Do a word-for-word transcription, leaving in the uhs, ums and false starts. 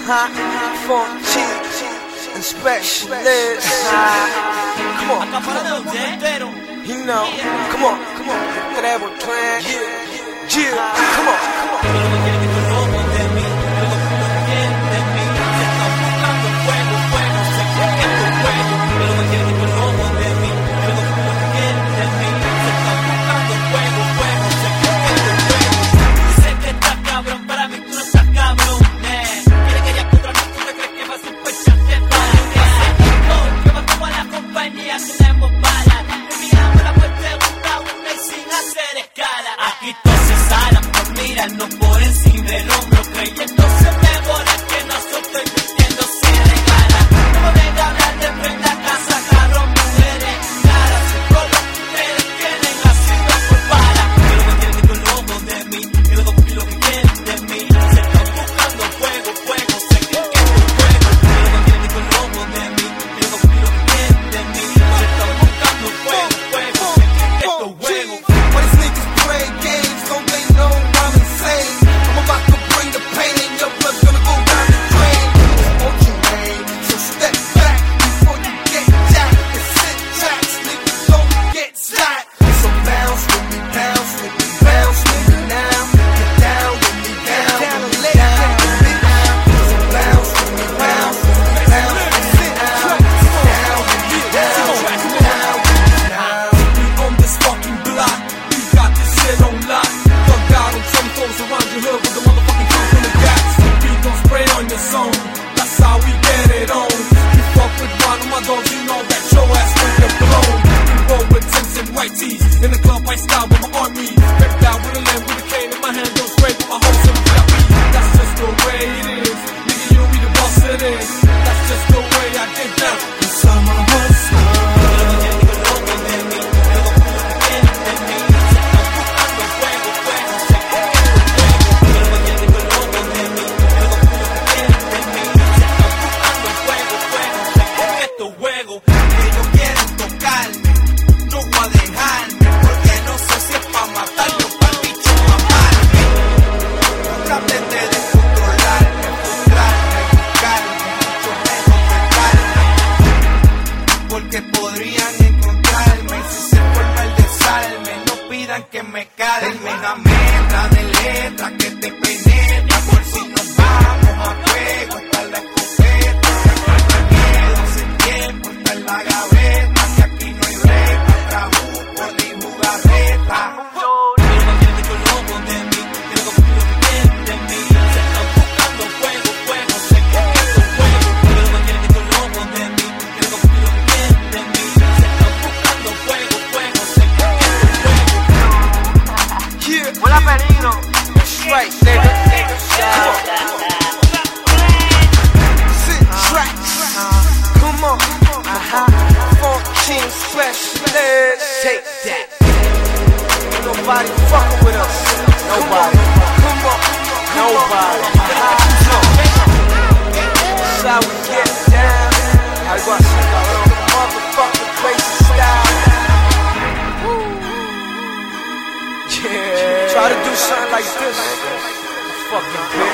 hot, funk cheap, and specialist. Come on, you know, come on, come on, Trevor Clan, Jill, come on, come on. No por encima del hombro, creyéndose mejores que nosotros, mintiendo se regala. No me venga a hablar de prenda, casa, carro, mujeres, caras, color, ustedes tienen la ciudad por para. Quiero que entienden con los ojos de mí, quiero cumplir lo que quieren de mí. Se están buscando fuego, fuego, sé que esto es fuego. Quiero que entienden con los ojos de mí, quiero cumplir lo que quieren de mí. Se están buscando fuego, fuego, sé que esto es fuego. Why these niggas play games, don't they know I'm insane? I'm about to bring the pain and your blood's gonna go down the drain. It's what you made, so step back before you get jacked. And sit tracks, niggas don't get shot. So bounce with me, bounce with me, bounce with me now. Get down with me, down, down with me, down with me now. So bounce with me, bounce with me, bounce with me now. Down with me, down with me, down with me now. We on this fucking block, we got this shit on lock. Thugged out on some folks around your hood with the motherfucking truth in the gaps. We gon' spray on your zone, that's how we get it on. You fuck with one of my dogs, you know that your ass will get blown. We roll with tints and white tees, in the club I style with my army. Ripped out with a limb, with a cane in my hand, don't spray with my hoes in the beat. That's just the way it is, nigga you don't be the boss of this. That's just the way I get down, 'cause I'm a hustler. Que me calme una meta de letra que te penetra por si nos vamos a fuego. Está la escopeta, se el miedo, hace tiempo está en la gaveta, que aquí no hay reta, trabuco ni jugarreta. Quiero que entiendan con los ojos de mí, quiero cumplir lo que quieren de mí. Se están buscando fuego, fuego, sé que esto es fuego. Quiero que entiendan con los ojos de mí, quiero cumplir lo que quieren de mí. Se están buscando fuego, fuego, sé que esto es fuego. Hola peligro, that's right, nigga. Sit tracks, come on, uh-huh. Funk team specialist, take that. Ain't nobody fucking with us, nobody. Come on, nobody. That's how we get down. I go see our own motherfucking crazy style. Yeah. Try to do something like this, fucking bitch.